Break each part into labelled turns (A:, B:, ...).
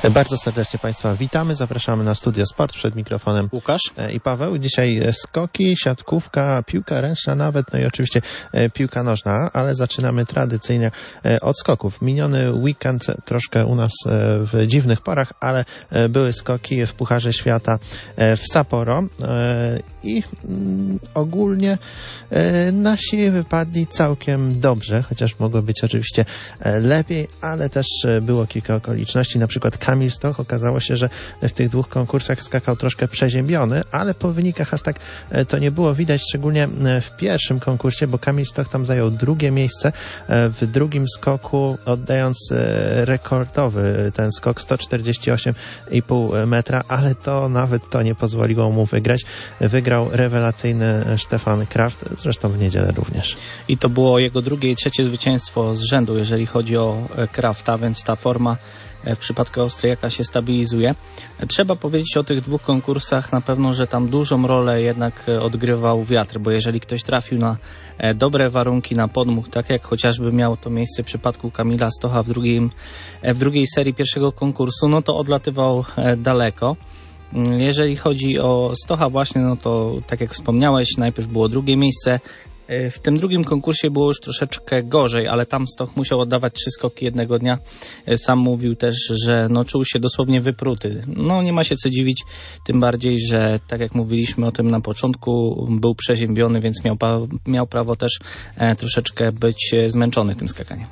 A: Bardzo serdecznie Państwa witamy, zapraszamy na Studio Sport, przed mikrofonem
B: Łukasz
A: i Paweł. Dzisiaj skoki, siatkówka, piłka ręczna nawet, no i oczywiście piłka nożna, ale zaczynamy tradycyjnie od skoków. Miniony weekend troszkę u nas w dziwnych porach, ale były skoki w Pucharze Świata w Sapporo i ogólnie nasi wypadli całkiem dobrze, chociaż mogło być oczywiście lepiej, ale też było kilka okoliczności, na przykład Kamil Stoch, okazało się, że w tych dwóch konkursach skakał troszkę przeziębiony, ale po wynikach aż tak to nie było widać, szczególnie w pierwszym konkursie, bo Kamil Stoch tam zajął drugie miejsce, w drugim skoku oddając rekordowy ten skok 148,5 metra, ale to nawet to nie pozwoliło mu wygrać. Wygrał rewelacyjny Stefan Kraft, zresztą w niedzielę również.
B: I to było jego drugie i trzecie zwycięstwo z rzędu, jeżeli chodzi o Krafta, więc ta forma w przypadku Austriaka się stabilizuje. Trzeba powiedzieć o tych dwóch konkursach na pewno, że tam dużą rolę jednak odgrywał wiatr, bo jeżeli ktoś trafił na dobre warunki, na podmuch, tak jak chociażby miało to miejsce w przypadku Kamila Stocha w drugiej serii pierwszego konkursu, no to odlatywał daleko. Jeżeli chodzi o Stocha właśnie, no to tak jak wspomniałeś, najpierw było drugie miejsce. W tym drugim konkursie było już troszeczkę gorzej, ale tam Stoch musiał oddawać 3 skoki jednego dnia. Sam mówił też, że no, czuł się dosłownie wypruty. No nie ma się co dziwić, tym bardziej, że tak jak mówiliśmy o tym na początku, był przeziębiony, więc miał prawo też troszeczkę być zmęczony tym skakaniem.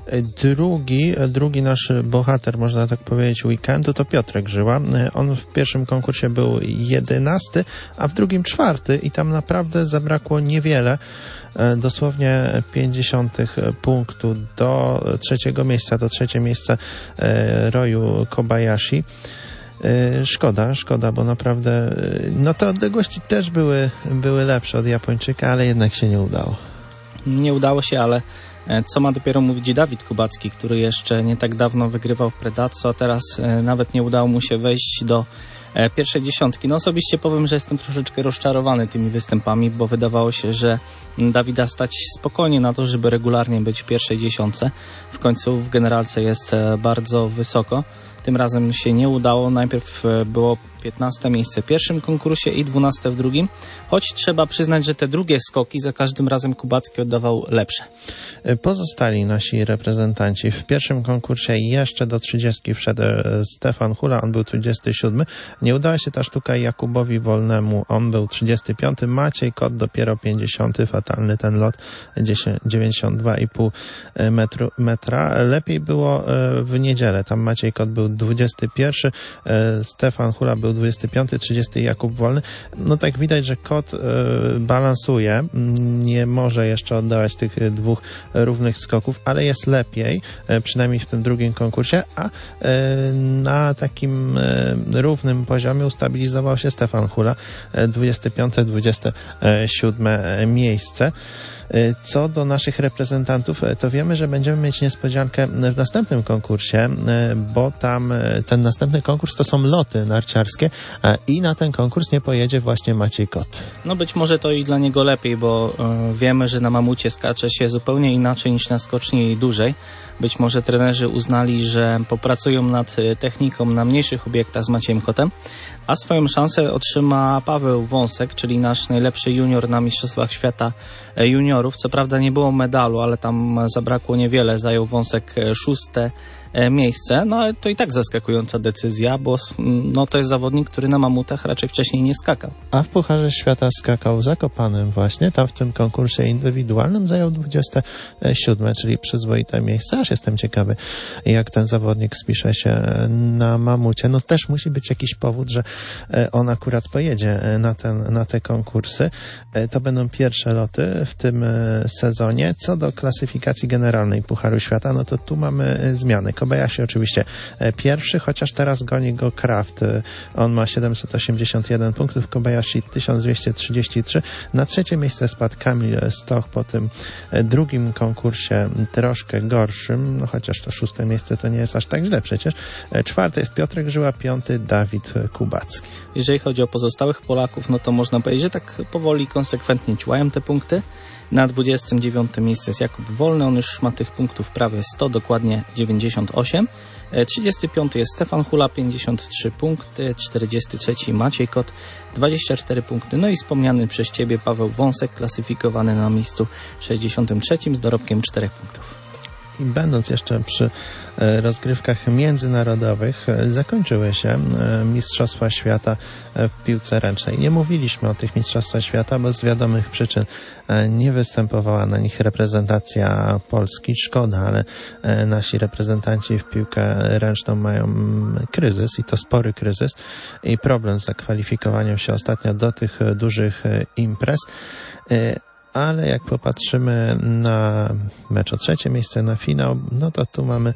A: Drugi nasz bohater, można tak powiedzieć, weekendu to Piotrek Żyła. On w pierwszym konkursie był 11, a w drugim 4 i tam naprawdę zabrakło niewiele. Dosłownie 50 punktu do trzeciego miejsca, do trzecie miejsce Roju Kobayashi. Szkoda, bo naprawdę no te odległości też były lepsze od Japończyka, ale jednak się nie udało.
B: Nie udało się, ale co ma dopiero mówić Dawid Kubacki, który jeszcze nie tak dawno wygrywał w Predazzo, a teraz nawet nie udało mu się wejść do pierwszej dziesiątki. No osobiście powiem, że jestem troszeczkę rozczarowany tymi występami, bo wydawało się, że Dawida stać spokojnie na to, żeby regularnie być w pierwszej dziesiątce. W końcu w generalce jest bardzo wysoko. Tym razem się nie udało. Najpierw było 15 miejsce w pierwszym konkursie i 12 w drugim, choć trzeba przyznać, że te drugie skoki za każdym razem Kubacki oddawał lepsze.
A: Pozostali nasi reprezentanci. W pierwszym konkursie jeszcze do 30 wszedł Stefan Hula, on był 37. Nie udała się ta sztuka Jakubowi Wolnemu, on był 35. Maciej Kot dopiero 50. Fatalny ten lot, 92,5 metra. Lepiej było w niedzielę, tam Maciej Kot był 21. Stefan Hula był 25, 30 Jakub Wolny. No tak widać, że Kot balansuje, nie może jeszcze oddawać tych dwóch równych skoków, ale jest lepiej, przynajmniej w tym drugim konkursie, a na takim równym poziomie ustabilizował się Stefan Hula, 25, 27 miejsce. Co do naszych reprezentantów, to wiemy, że będziemy mieć niespodziankę w następnym konkursie, bo tam ten następny konkurs to są loty narciarskie i na ten konkurs nie pojedzie właśnie Maciej Kot.
B: No być może to i dla niego lepiej, bo wiemy, że na mamucie skacze się zupełnie inaczej niż na skoczni dłużej. Być może trenerzy uznali, że popracują nad techniką na mniejszych obiektach z Maciejem Kotem, a swoją szansę otrzyma Paweł Wąsek, czyli nasz najlepszy junior na Mistrzostwach Świata Juniorów. Co prawda nie było medalu, ale tam zabrakło niewiele. Zajął Wąsek 6. miejsce, no ale to i tak zaskakująca decyzja, bo no, to jest zawodnik, który na mamutach raczej wcześniej nie skakał.
A: A w Pucharze Świata skakał w Zakopanem właśnie, tam w tym konkursie indywidualnym zajął 27, czyli przyzwoite miejsce. Aż jestem ciekawy, jak ten zawodnik spisze się na mamucie. No też musi być jakiś powód, że on akurat pojedzie na te konkursy. To będą pierwsze loty w tym sezonie. Co do klasyfikacji generalnej Pucharu Świata, no to tu mamy zmiany. Kobayashi oczywiście pierwszy, chociaż teraz goni go Kraft. On ma 781 punktów, Kobayashi 1233. Na trzecie miejsce spadł Kamil Stoch po tym drugim konkursie troszkę gorszym, no chociaż to 6. miejsce to nie jest aż tak źle przecież. 4. jest Piotrek Żyła, 5. Dawid Kubacki.
B: Jeżeli chodzi o pozostałych Polaków, no to można powiedzieć, że tak powoli, konsekwentnie ciłają te punkty. Na 29. miejscu jest Jakub Wolny, on już ma tych punktów prawie 100, dokładnie 98. 35 jest Stefan Hula, 53 punkty, 43 Maciej Kot, 24 punkty, no i wspomniany przez Ciebie Paweł Wąsek, klasyfikowany na miejscu 63 z dorobkiem 4 punktów.
A: I będąc jeszcze przy rozgrywkach międzynarodowych, zakończyły się Mistrzostwa Świata w piłce ręcznej. Nie mówiliśmy o tych Mistrzostwach Świata, bo z wiadomych przyczyn nie występowała na nich reprezentacja Polski. Szkoda, ale nasi reprezentanci w piłkę ręczną mają kryzys i to spory kryzys i problem z zakwalifikowaniem się ostatnio do tych dużych imprez. Ale jak popatrzymy na mecz o trzecie miejsce, na finał, no to tu mamy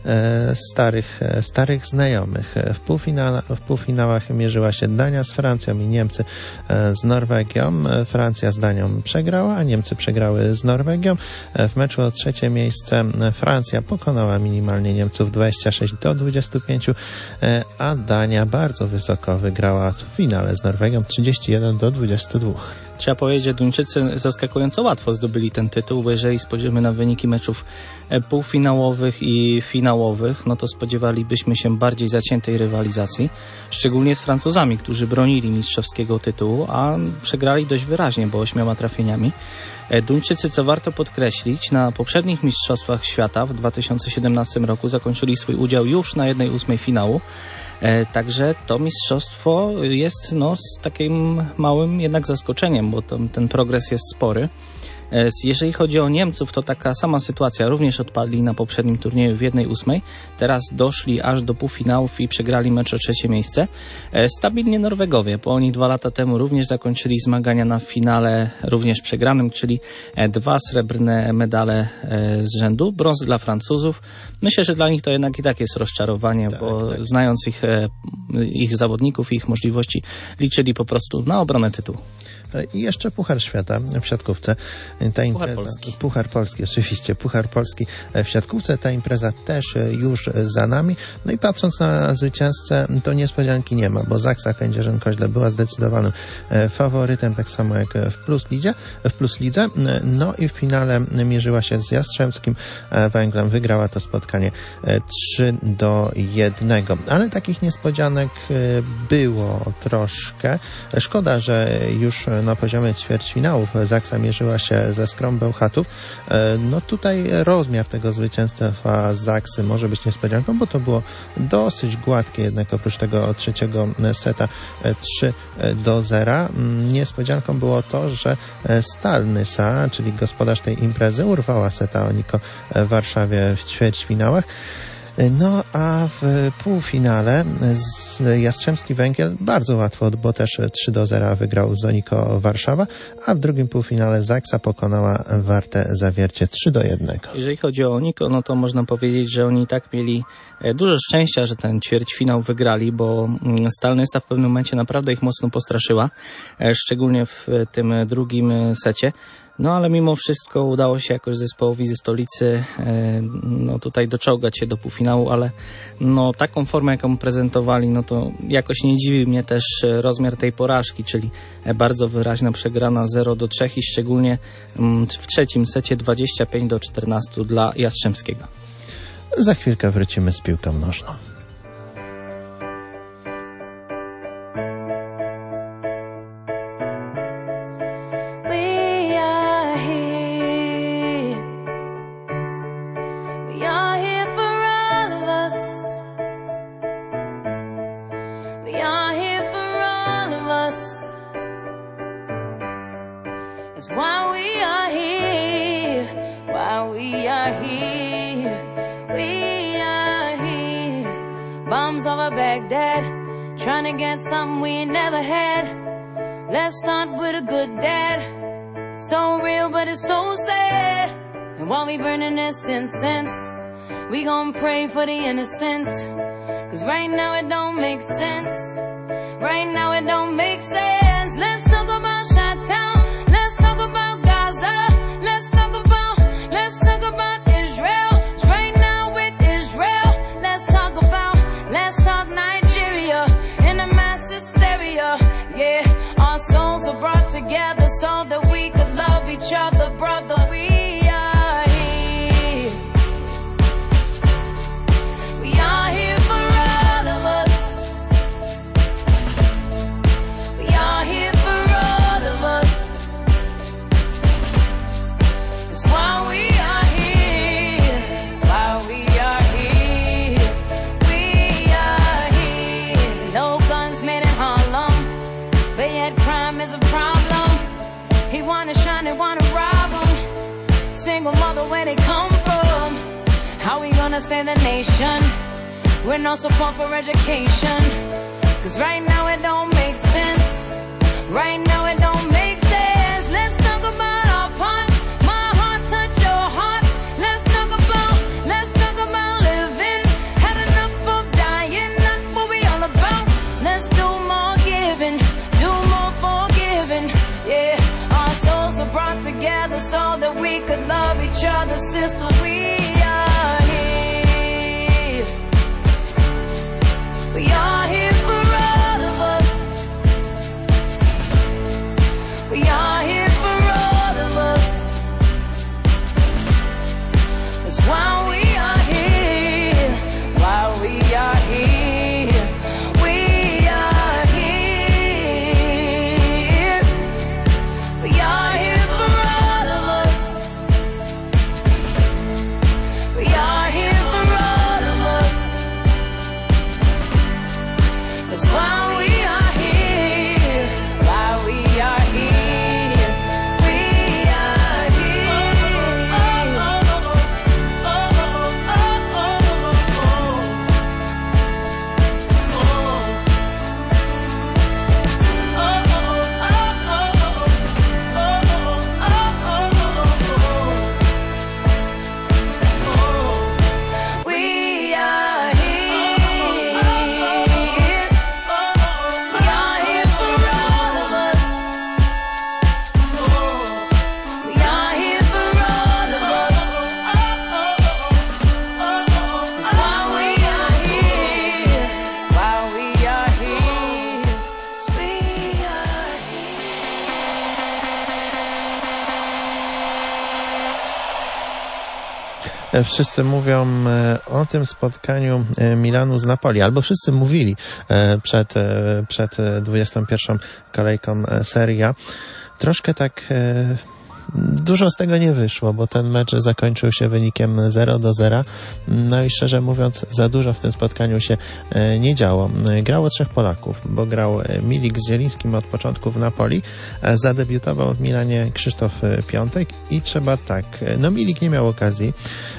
A: starych znajomych. W półfinałach mierzyła się Dania z Francją i Niemcy z Norwegią. Francja z Danią przegrała, a Niemcy przegrały z Norwegią. W meczu o trzecie miejsce Francja pokonała minimalnie Niemców 26-25, a Dania bardzo wysoko wygrała w finale z Norwegią 31-22.
B: Trzeba powiedzieć, że Duńczycy zaskakująco łatwo zdobyli ten tytuł, bo jeżeli spojrzymy na wyniki meczów półfinałowych i finałowych, no to spodziewalibyśmy się bardziej zaciętej rywalizacji, szczególnie z Francuzami, którzy bronili mistrzowskiego tytułu, a przegrali dość wyraźnie, bo 8 trafieniami. Duńczycy, co warto podkreślić, na poprzednich Mistrzostwach Świata w 2017 roku zakończyli swój udział już na 1/8 finału. Także to mistrzostwo jest z takim małym jednak zaskoczeniem, bo ten progres jest spory. Jeżeli chodzi o Niemców, to taka sama sytuacja. Również odpadli na poprzednim turnieju w 1/8. Teraz doszli aż do półfinałów i przegrali mecz o trzecie miejsce. Stabilnie Norwegowie, bo oni 2 lata temu również zakończyli zmagania na finale również przegranym, czyli 2 srebrne medale z rzędu. Brąz dla Francuzów. Myślę, że dla nich to jednak i tak jest rozczarowanie, bo znając ich zawodników i ich możliwości, liczyli po prostu na obronę tytułu.
A: I jeszcze Puchar Świata w siatkówce. Puchar Polski, oczywiście. Puchar Polski w siatkówce. Ta impreza też już za nami. No i patrząc na zwycięzcę, to niespodzianki nie ma, bo Zaksa Kędzierzyn-Koźle była zdecydowanym faworytem, tak samo jak w Plus Lidze. No i w finale mierzyła się z Jastrzębskim Węglem. Wygrała to spotkanie 3-1. Ale takich niespodzianek było troszkę. Szkoda, że już na poziomie ćwierćfinałów Zaksa mierzyła się ze Skrą Bełchatów. No tutaj rozmiar tego zwycięstwa Zaksy może być niespodzianką, bo to było dosyć gładkie, jednak oprócz tego trzeciego seta 3-0. Niespodzianką było to, że Stal Nysa, czyli gospodarz tej imprezy, urwała seta Oniko w Warszawie w ćwierćfinałach. No a w półfinale Jastrzębski Węgiel bardzo łatwo, bo też 3-0 wygrał z Oniko Warszawa, a w drugim półfinale Zaksa pokonała Wartę Zawiercie 3-1.
B: Jeżeli chodzi o Oniko, no to można powiedzieć, że oni i tak mieli dużo szczęścia, że ten ćwierćfinał wygrali, bo Stal Nysa w pewnym momencie naprawdę ich mocno postraszyła, szczególnie w tym drugim secie. No ale mimo wszystko udało się jakoś zespołowi ze stolicy tutaj doczołgać się do półfinału, ale taką formę, jaką prezentowali, no to jakoś nie dziwi mnie też rozmiar tej porażki, czyli bardzo wyraźna przegrana 0-3 i szczególnie w trzecim secie 25-14 dla Jastrzębskiego.
A: Za chwilkę wrócimy z piłką nożną.
C: Let's start with a good dad. So real, but it's so sad. And while we burning this incense, we gon' pray for the innocent. Cause right now it don't make sense. Right now it don't make sense. Let's talk about Chi-Town. Let's talk about Gaza. Let's talk about Israel. Cause right now with Israel, let's talk Nigeria in a mass hysteria. Yeah. Our souls are brought together so that we could love each other, brother. We are here. We are here. trying to wanna rob them. Single mother, where they come from? How we gonna save the nation with no support for education? Cause right now it don't make sense. Right now it don't make sense. Let's talk about our part. My heart touch your heart. Let's talk about living. Had enough of dying, not what we all about. Let's do more giving, do more forgiving. Yeah, our souls are brought together so that we could love each other. Sister, we are here. We are here for all of us. We are here for all of us. That's why we are here. Why we are here. We are here. We are here for all of us. We are here for all of us. That's why we are here. Why we are here. We are here. We are here for all of us. We are here for all of us. That's why we are here. Why we are here. We are
A: Wszyscy mówią o tym spotkaniu Milanu z Napoli, albo wszyscy mówili przed 21. kolejką Serie A. Troszkę tak dużo z tego nie wyszło, bo ten mecz zakończył się wynikiem 0-0. No i szczerze mówiąc, za dużo w tym spotkaniu się nie działo. Grało 3 Polaków, bo grał Milik z Zielińskim od początku w Napoli. Zadebiutował w Milanie Krzysztof Piątek i trzeba tak, no Milik nie miał okazji,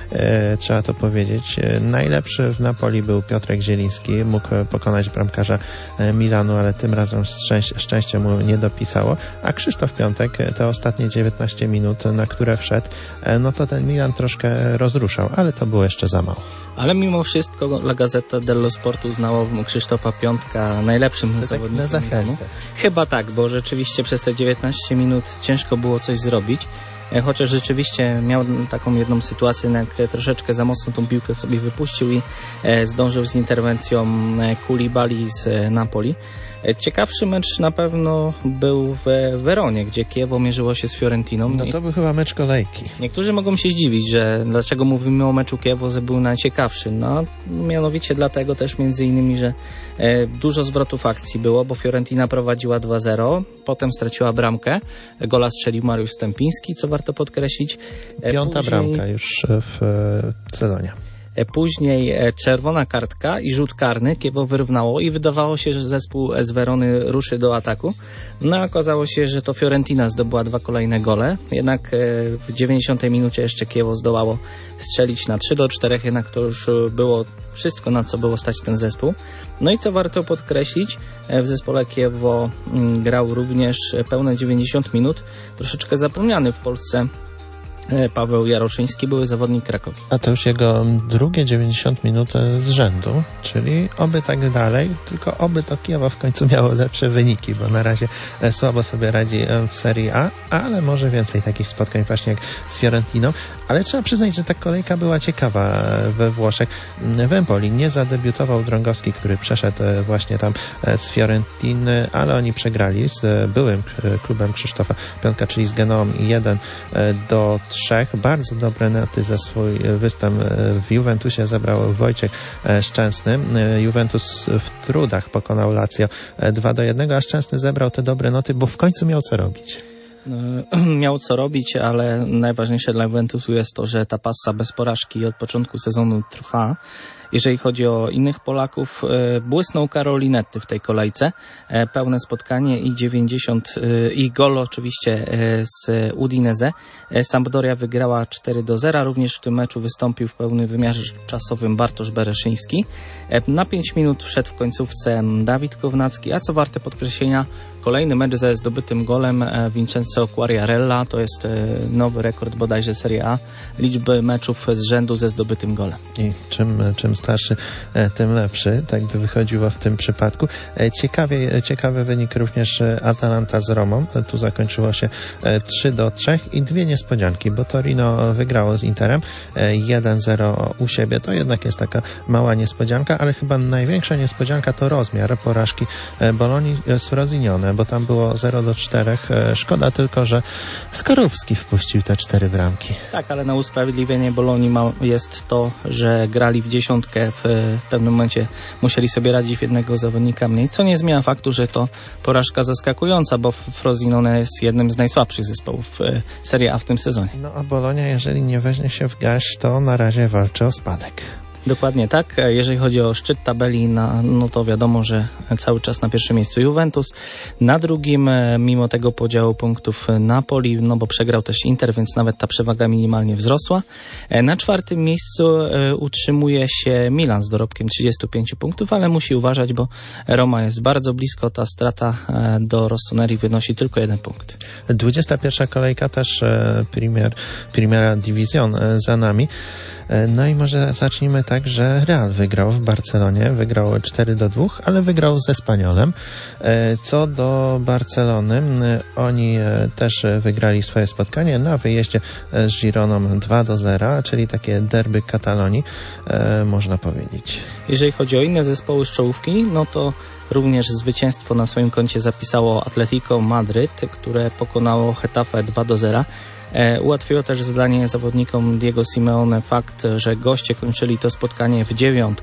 A: trzeba to powiedzieć. Najlepszy w Napoli był Piotrek Zieliński, mógł pokonać bramkarza Milanu, ale tym razem szczęście mu nie dopisało. A Krzysztof Piątek, te ostatnie 19 minut, na które wszedł, no to ten Milan troszkę rozruszał, ale to było jeszcze za mało.
B: Ale mimo wszystko La Gazzetta dello Sport uznała Krzysztofa Piątka najlepszym zawodnikiem.
A: Na zachętę.
B: Chyba tak, bo rzeczywiście przez te 19 minut ciężko było coś zrobić. Chociaż rzeczywiście miał taką jedną sytuację, jak troszeczkę za mocno tą piłkę sobie wypuścił i zdążył z interwencją Koulibaly z Napoli. Ciekawszy mecz na pewno był w Weronie, gdzie Kiewo mierzyło się z Fiorentiną.
A: No to był chyba mecz kolejki.
B: Niektórzy mogą się zdziwić, że dlaczego mówimy o meczu Kiewo, że był najciekawszy. No, mianowicie dlatego też między innymi, że dużo zwrotów akcji było, bo Fiorentina prowadziła 2-0, potem straciła bramkę. Gola strzelił Mariusz Stępiński, co warto podkreślić.
A: 5. bramka już w sezonie.
B: Później czerwona kartka i rzut karny Kiewo wyrównało i wydawało się, że zespół z Werony ruszy do ataku. No okazało się, że to Fiorentina zdobyła 2 kolejne gole. Jednak w 90 minucie jeszcze Kiewo zdołało strzelić na 3-4, jednak to już było wszystko, na co było stać ten zespół. No i co warto podkreślić, w zespole Kiewo grał również pełne 90 minut, troszeczkę zapomniany w Polsce Paweł Jaroszyński, były zawodnik Krakowi.
A: A to już jego drugie 90 minut z rzędu, czyli oby tak dalej, tylko oby to Kiewo w końcu miało lepsze wyniki, bo na razie słabo sobie radzi w Serie A, ale może więcej takich spotkań właśnie jak z Fiorentiną. Ale trzeba przyznać, że ta kolejka była ciekawa we Włoszech. W Empoli nie zadebiutował Drągowski, który przeszedł właśnie tam z Fiorentiny, ale oni przegrali z byłym klubem Krzysztofa Piątka, czyli z Genoą 1-3. Bardzo dobre nety za swój występ w Juventusie zebrał Wojciech Szczęsny. Juventus w trudach pokonał Lazio 2-1, a Szczęsny zebrał te dobre noty, bo w końcu miał co robić.
B: Miał co robić, ale najważniejsze dla Juventusu jest to, że ta passa bez porażki od początku sezonu trwa Jeżeli chodzi o innych Polaków, błysnął Karol Linetty w tej kolejce. Pełne spotkanie i 90 i gol oczywiście z Udinese. Sampdoria wygrała 4-0. Również w tym meczu wystąpił w pełnym wymiarze czasowym Bartosz Bereszyński. Na 5 minut wszedł w końcówce Dawid Kownacki, a co warte podkreślenia, kolejny mecz ze zdobytym golem Vincenzo Quagliarella. To jest nowy rekord bodajże Serie A liczby meczów z rzędu ze zdobytym golem.
A: I czym starszy, tym lepszy. Tak by wychodziło w tym przypadku. Ciekawy wynik również Atalanta z Romą. Tu zakończyło się 3-3 i dwie niespodzianki, bo Torino wygrało z Interem 1-0 u siebie. To jednak jest taka mała niespodzianka, ale chyba największa niespodzianka to rozmiar porażki Bolonii z Frosinone, bo tam było 0-4. Szkoda tylko, że Skorupski wpuścił te 4 bramki.
B: Tak, ale na usprawiedliwienie Bolonii jest to, że grali w dziesiątkę, w pewnym momencie musieli sobie radzić w jednego zawodnika mniej, co nie zmienia faktu, że to porażka zaskakująca, bo Frosinone jest jednym z najsłabszych zespołów Serie A w tym sezonie.
A: No a Bolonia, jeżeli nie weźmie się w garść, to na razie walczy o spadek.
B: Dokładnie tak. Jeżeli chodzi o szczyt tabeli, no to wiadomo, że cały czas na pierwszym miejscu Juventus. Na drugim, mimo tego podziału punktów, Napoli, no bo przegrał też Inter, więc nawet ta przewaga minimalnie wzrosła. Na czwartym miejscu utrzymuje się Milan z dorobkiem 35 punktów, ale musi uważać, bo Roma jest bardzo blisko. Ta strata do Rossoneri wynosi tylko 1 punkt.
A: 21. kolejka też Primera Division za nami. No i może zacznijmy tak, że Real wygrał w Barcelonie, wygrał 4-2, ale wygrał z Espanyolem. Co do Barcelony, oni też wygrali swoje spotkanie na wyjeździe z Gironą 2-0, czyli takie derby Katalonii, można powiedzieć.
B: Jeżeli chodzi o inne zespoły z czołówki, no to również zwycięstwo na swoim koncie zapisało Atletico Madryt, które pokonało Getafe 2-0. Ułatwiło też zadanie zawodnikom Diego Simeone fakt, że goście kończyli to spotkanie w 9.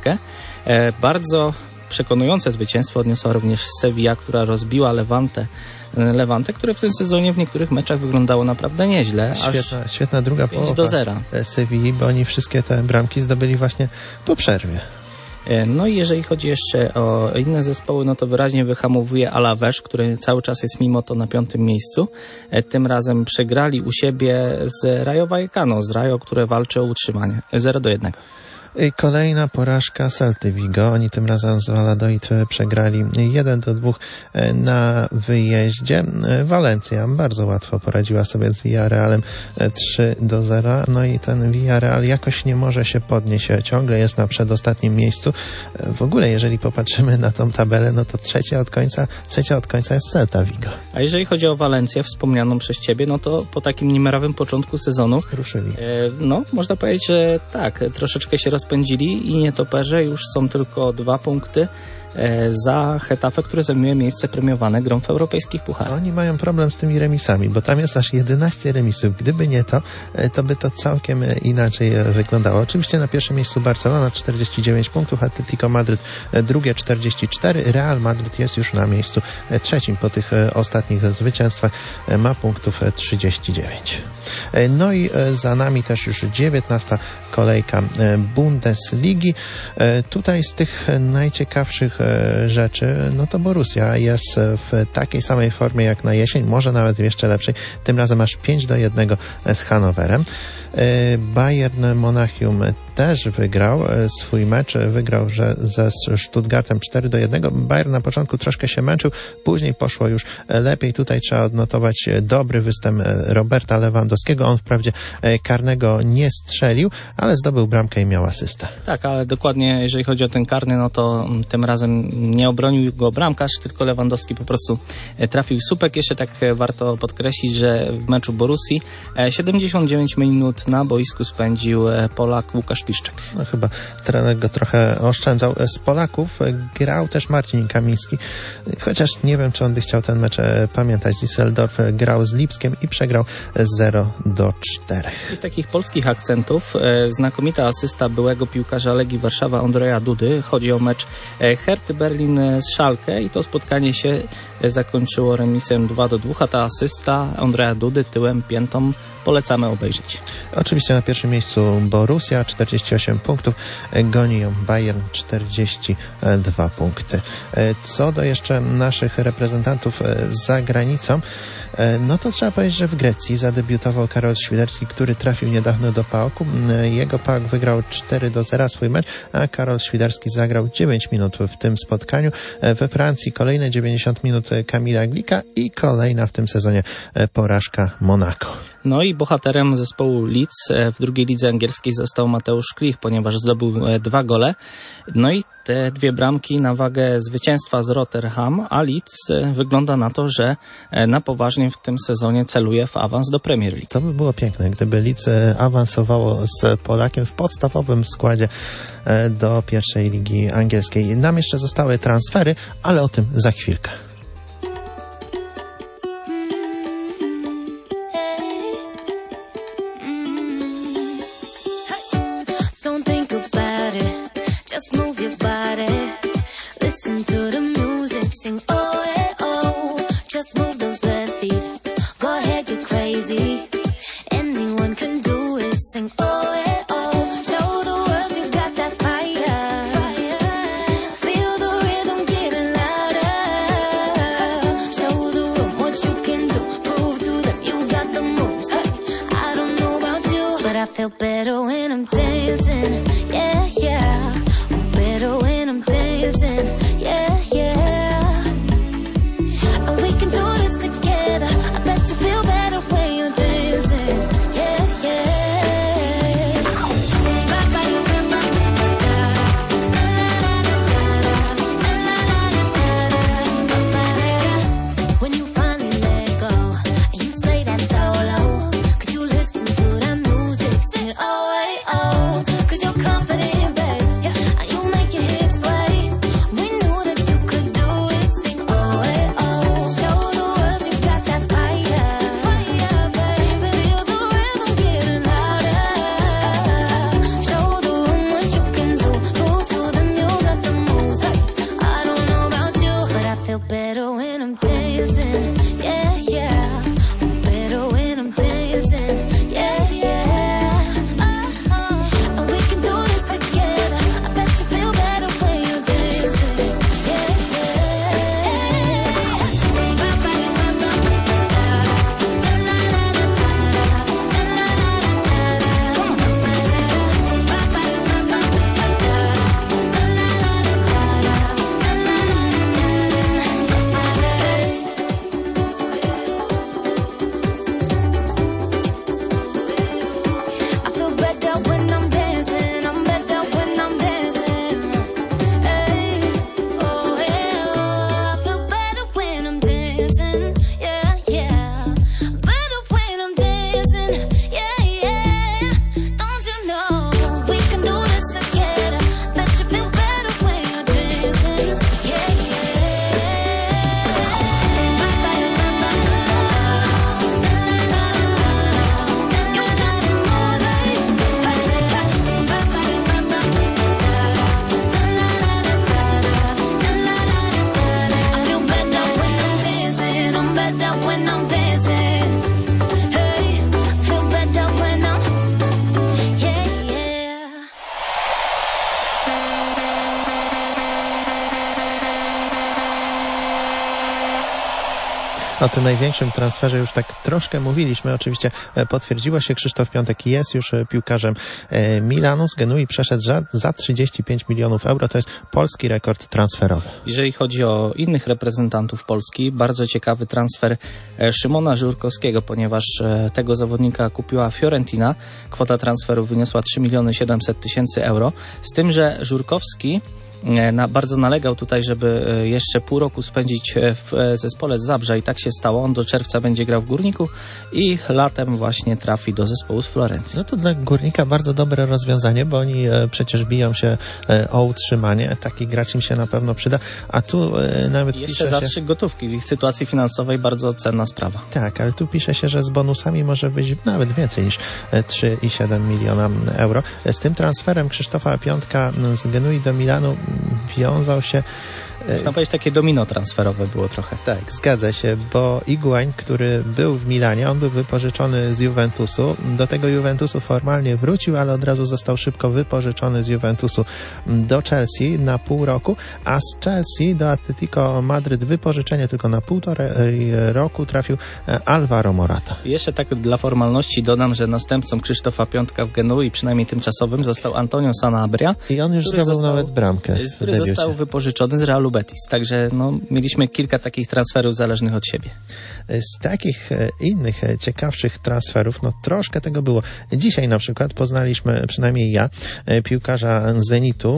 B: Bardzo przekonujące zwycięstwo odniosła również Sevilla, która rozbiła Levante, które w tym sezonie w niektórych meczach wyglądało naprawdę nieźle.
A: Świetna druga połowa
B: 5-0
A: Sevilli, bo oni wszystkie te bramki zdobyli właśnie po przerwie.
B: No i jeżeli chodzi jeszcze o inne zespoły, no to wyraźnie wyhamowuje Alavés, który cały czas jest mimo to na 5. miejscu. Tym razem przegrali u siebie z Rayo Vallecano, z Rayo, które walczy o utrzymanie. 0-1.
A: I kolejna porażka Celty Vigo. Oni tym razem z Valladolid przegrali 1-2 na wyjeździe. Valencia bardzo łatwo poradziła sobie z Villarrealem 3-0. No i ten Villarreal jakoś nie może się podnieść. Ciągle jest na przedostatnim miejscu. W ogóle, jeżeli popatrzymy na tą tabelę, no to trzecia od końca jest Celta Vigo.
B: A jeżeli chodzi o Valencję, wspomnianą przez Ciebie, no to po takim niemrawym początku sezonu
A: ruszyli.
B: No, można powiedzieć, że tak, troszeczkę się rozpędzili i nietoperze już są tylko 2 punkty za Getafe, które zajmuje miejsce premiowane grą w europejskich pucharach.
A: Oni mają problem z tymi remisami, bo tam jest aż 11 remisów. Gdyby nie to by to całkiem inaczej wyglądało. Oczywiście na pierwszym miejscu Barcelona 49 punktów, Atletico Madryt drugie 44, Real Madryt jest już na miejscu 3 po tych ostatnich zwycięstwach, ma punktów 39. No i za nami też już 19. kolejka Bundesligi. Tutaj z tych najciekawszych rzeczy, no to Borussia jest w takiej samej formie jak na jesień, może nawet w jeszcze lepszej, tym razem aż 5-1 z Hannoverem. Bayern Monachium też wygrał swój mecz, wygrał ze Stuttgartem 4-1. Bayern na początku troszkę się męczył, później poszło już lepiej. Tutaj trzeba odnotować dobry występ Roberta Lewandowskiego. On wprawdzie karnego nie strzelił, ale zdobył bramkę i miał asystę. Tak,
B: ale dokładnie jeżeli chodzi o ten karny, no to tym razem nie obronił go bramkarz, tylko Lewandowski po prostu trafił słupek. Jeszcze tak warto podkreślić, że w meczu Borussii 79 minut na boisku spędził Polak Łukasz Piszczek.
A: No chyba trener go trochę oszczędzał. Z Polaków grał też Marcin Kamiński, chociaż nie wiem, czy on by chciał ten mecz pamiętać. Düsseldorf grał z Lipskiem i przegrał 0-4.
B: Z takich polskich akcentów znakomita asysta byłego piłkarza Legii Warszawa Andrzeja Dudy. Chodzi o mecz Herty Berlin z Schalke i to spotkanie się zakończyło remisem 2-2, a ta asysta Andrea Dudy tyłem, piętą polecamy obejrzeć.
A: Oczywiście na pierwszym miejscu Borussia 48 punktów, goni ją Bayern 42 punkty. Co do jeszcze naszych reprezentantów za granicą, no to trzeba powiedzieć, że w Grecji zadebiutował Karol Świderski, który trafił niedawno do PAOK-u. Jego PAOK wygrał 4-0 swój mecz, a Karol Świderski zagrał 9 minut w tym spotkaniu. We Francji kolejne 90 minut Kamila Glika i kolejna w tym sezonie porażka Monako.
B: No i bohaterem zespołu Leeds w drugiej lidze angielskiej został Mateusz Klich, ponieważ zdobył 2 gole. No i te 2 bramki na wagę zwycięstwa z Rotherham, a Leeds wygląda na to, że na poważnie w tym sezonie celuje w awans do Premier League.
A: To by było piękne, gdyby Leeds awansowało z Polakiem w podstawowym składzie do pierwszej ligi angielskiej. Nam jeszcze zostały transfery, ale o tym za chwilkę. O tym największym transferze już tak troszkę mówiliśmy. Oczywiście potwierdziło się, Krzysztof Piątek jest już piłkarzem Milanu. Z Genui przeszedł za 35 milionów euro. To jest polski rekord transferowy.
B: Jeżeli chodzi o innych reprezentantów Polski, bardzo ciekawy transfer Szymona Żurkowskiego, ponieważ tego zawodnika kupiła Fiorentina. Kwota transferu wyniosła 3 700 000 euro. Z tym, że Żurkowski bardzo nalegał tutaj, żeby jeszcze pół roku spędzić w zespole z Zabrza i tak się stało. On do czerwca będzie grał w Górniku i latem właśnie trafi do zespołu z Florencji.
A: No to dla Górnika bardzo dobre rozwiązanie, bo oni przecież biją się o utrzymanie. Taki gracz im się na pewno przyda, a tu nawet
B: jeszcze zastrzyk gotówki w ich sytuacji finansowej, bardzo cenna sprawa.
A: Tak, ale tu pisze się, że z bonusami może być nawet więcej niż 3,7 miliona euro. Z tym transferem Krzysztofa Piątka z Genui do Milanu wiązał się...
B: Można powiedzieć, takie domino transferowe było trochę.
A: Tak, zgadza się, bo Higuaín, który był w Milanie, on był wypożyczony z Juventusu. Do tego Juventusu formalnie wrócił, ale od razu został szybko wypożyczony z Juventusu do Chelsea na pół roku, a z Chelsea do Atletico Madryt wypożyczenie tylko na 1,5 roku trafił Alvaro Morata.
B: I jeszcze tak dla formalności dodam, że następcą Krzysztofa Piątka w Genui, przynajmniej tymczasowym, został Antonio Sanabria.
A: I on już zdobył nawet bramkę.
B: Który został wypożyczony z Realu Betis. Także mieliśmy kilka takich transferów zależnych od siebie.
A: Z takich innych ciekawszych transferów, troszkę tego było. Dzisiaj na przykład poznaliśmy, przynajmniej ja, piłkarza Zenitu,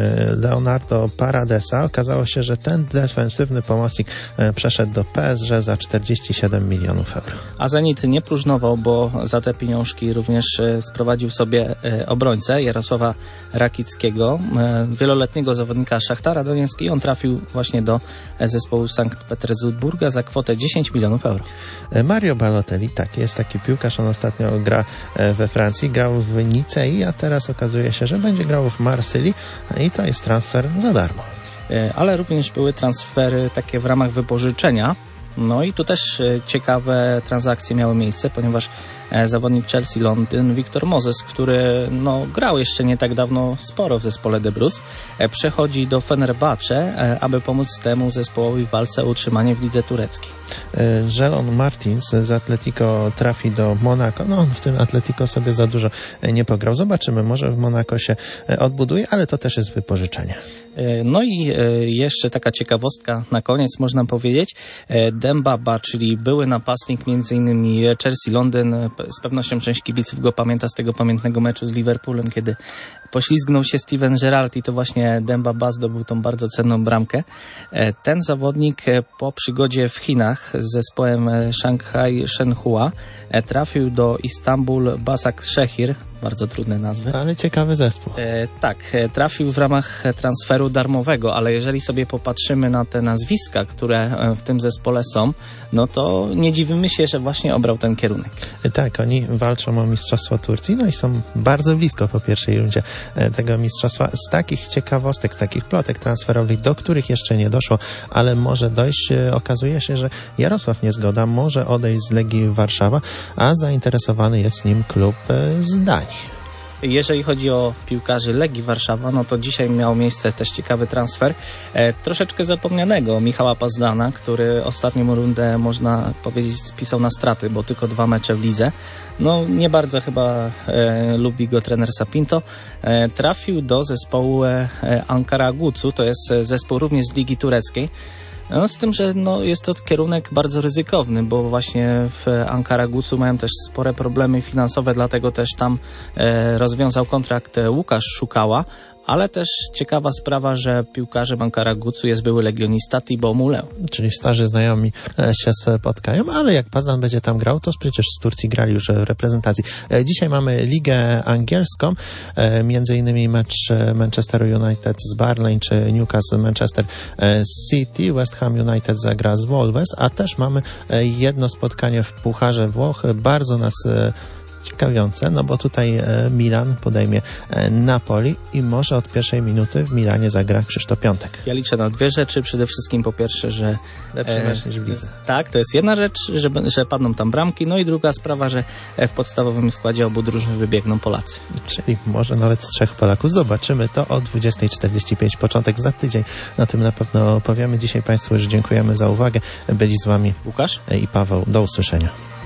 A: Leonardo Paradesa. Okazało się, że ten defensywny pomocnik przeszedł do PSG za 47 milionów euro.
B: A Zenit nie próżnował, bo za te pieniążki również sprowadził sobie obrońcę Jarosława Rakickiego, wieloletniego zawodnika Szachtara Donieck, i on trafił właśnie do zespołu Sankt Petersburga za kwotę 10 milionów euro.
A: Mario Balotelli, tak, jest taki piłkarz, on ostatnio gra we Francji, grał w Nicei, a teraz okazuje się, że będzie grał w Marsylii i to jest transfer za darmo.
B: Ale również były transfery takie w ramach wypożyczenia. No i tu też ciekawe transakcje miały miejsce, ponieważ zawodnik Chelsea Londyn Victor Moses, który grał jeszcze nie tak dawno sporo w zespole de Bruyne, przechodzi do Fenerbahce, aby pomóc temu zespołowi w walce o utrzymanie w lidze tureckiej.
A: Jelon Martins z Atletico trafi do Monaco. On w tym Atletico sobie za dużo nie pograł. Zobaczymy, może w Monaco się odbuduje, ale to też jest wypożyczenie.
B: No i jeszcze taka ciekawostka na koniec, można powiedzieć. Demba Ba, czyli były napastnik m.in. Chelsea Londyn, z pewnością część kibiców go pamięta z tego pamiętnego meczu z Liverpoolem, kiedy poślizgnął się Steven Gerrard i to właśnie Demba Ba zdobył tą bardzo cenną bramkę. Ten zawodnik po przygodzie w Chinach z zespołem Shanghai Shenhua trafił do Istanbul Basaksehir, bardzo trudne nazwy.
A: Ale ciekawy zespół.
B: Tak, trafił w ramach transferu darmowego, ale jeżeli sobie popatrzymy na te nazwiska, które w tym zespole są, to nie dziwimy się, że właśnie obrał ten kierunek.
A: Tak, oni walczą o mistrzostwo Turcji, i są bardzo blisko po pierwszej rundzie tego mistrzostwa. Z takich ciekawostek, z takich plotek transferowych, do których jeszcze nie doszło, ale może dojść, okazuje się, że Jarosław Niezgoda może odejść z Legii Warszawa, a zainteresowany jest nim klub z Danii.
B: Jeżeli chodzi o piłkarzy Legii Warszawa, to dzisiaj miał miejsce też ciekawy transfer troszeczkę zapomnianego Michała Pazdana, który ostatnią rundę, można powiedzieć, spisał na straty, bo tylko 2 mecze w lidze. Nie bardzo chyba lubi go trener Sapinto. Trafił do zespołu Ankara Gucu, to jest zespół również z Ligi Tureckiej. Z tym, że jest to kierunek bardzo ryzykowny, bo właśnie w Ankara Gucu mają też spore problemy finansowe, dlatego też tam rozwiązał kontrakt Łukasz Szukała, ale też ciekawa sprawa, że piłkarzem Ankara Gucu jest były legionista Thibaut Moulin.
A: Czyli starzy znajomi się spotkają, ale jak Pazdan będzie tam grał, to przecież z Turcji grali już w reprezentacji. Dzisiaj mamy Ligę Angielską, między innymi mecz Manchesteru United z Burnley czy Newcastle Manchester City. West Ham United zagra z Wolves, a też mamy jedno spotkanie w Pucharze Włoch, bardzo nas ciekawiące, bo tutaj Milan podejmie Napoli i może od pierwszej minuty w Milanie zagra Krzysztof Piątek.
B: Ja liczę na 2 rzeczy. Przede wszystkim po pierwsze, że
A: lepszy mecz niż w lidze.
B: Tak, to jest jedna rzecz, że padną tam bramki, i druga sprawa, że w podstawowym składzie obu drużyn wybiegną Polacy.
A: Czyli może nawet z 3 Polaków. Zobaczymy to o 20:45, początek za tydzień. Na tym na pewno powiemy. Dzisiaj Państwu już dziękujemy za uwagę. Byli z Wami
B: Łukasz
A: i Paweł. Do usłyszenia.